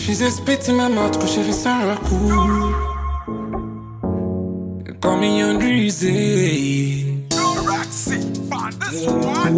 She's a spit in my mouth cause she feels so cool. Call me on Drizzy. Roxy, find this one.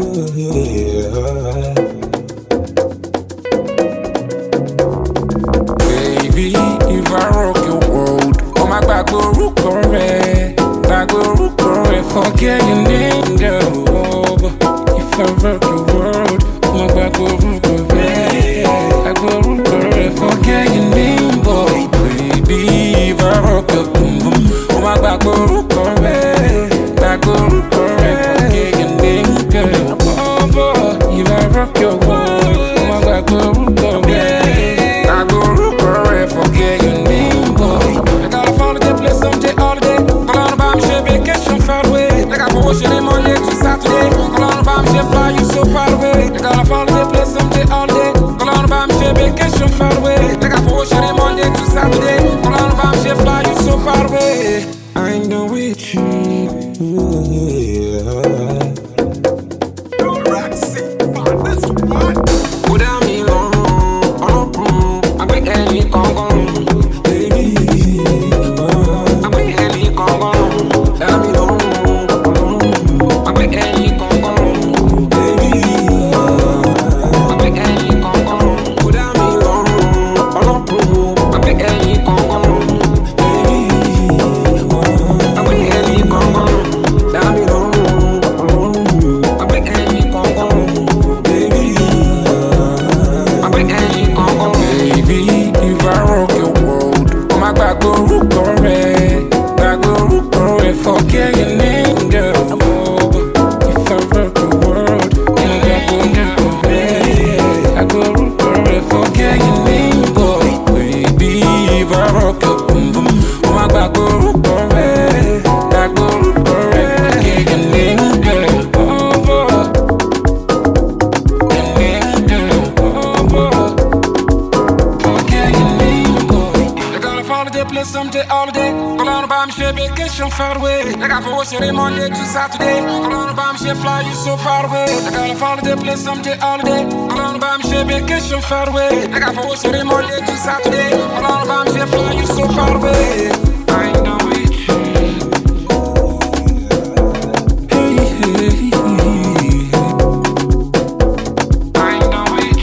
Baby, if I rock your world, oh my God, go rook correct. I go rook correct, forget your name, girl. If I rock your world, oh my God, go rook correct. I go rook correct, forget your name, boy. Baby, if I rock your boom boom, oh my God, go rook correct. I go rook correct, forget your name, girl. Oh boy, if I rock your world, oh my God, go rook correct. I go rook correct, forget your name, boy. I gotta follow the place someday, all day. Call on about me, share vacation far away. Like I go watch it Monday to Saturday. Call on about me, share fly you so far away. I gotta follow the place someday, all day. Call on about me, share vacation far away. Like I go watch it Monday to Saturday. Call on about me, share fly you so far away. I know with you. Roxy, find this one. Without me long, I be any Congo, baby. I be any Congo, without me long, I be any Congo, baby. I be any Congo, without me long, I be any Congo, baby. I be any Congo, without me long, I be any Congo, baby. Baby, if I rock your world, oh my God, go rook correct. I go rook correct, forget your name, girl. If I rock your world, oh my God, go rook correct. I go rook correct, forget your name, boy. Baby, if I rock your boom boom, oh my God, go rook correct. I go rook correct, forget your name, girl. Oh boy, your name, girl. Oh boy. Play someday, all day. Call on about me, share vacation far away. Like I for share Monday to Saturday. Call on about me, share fly you so far away. Like I follow the place someday, all day. Call on about me, share vacation far away. Like I for share Monday to Saturday. Call on about me, share fly you so far away. I know it. Hey, hey, hey. I know it.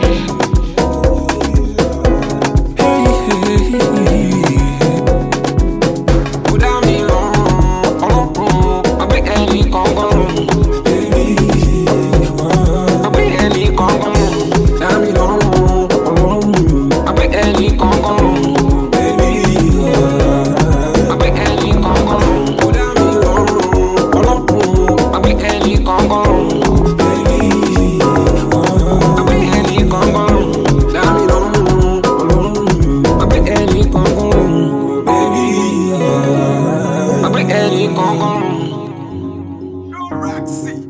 Hey, hey, hey. Roxy.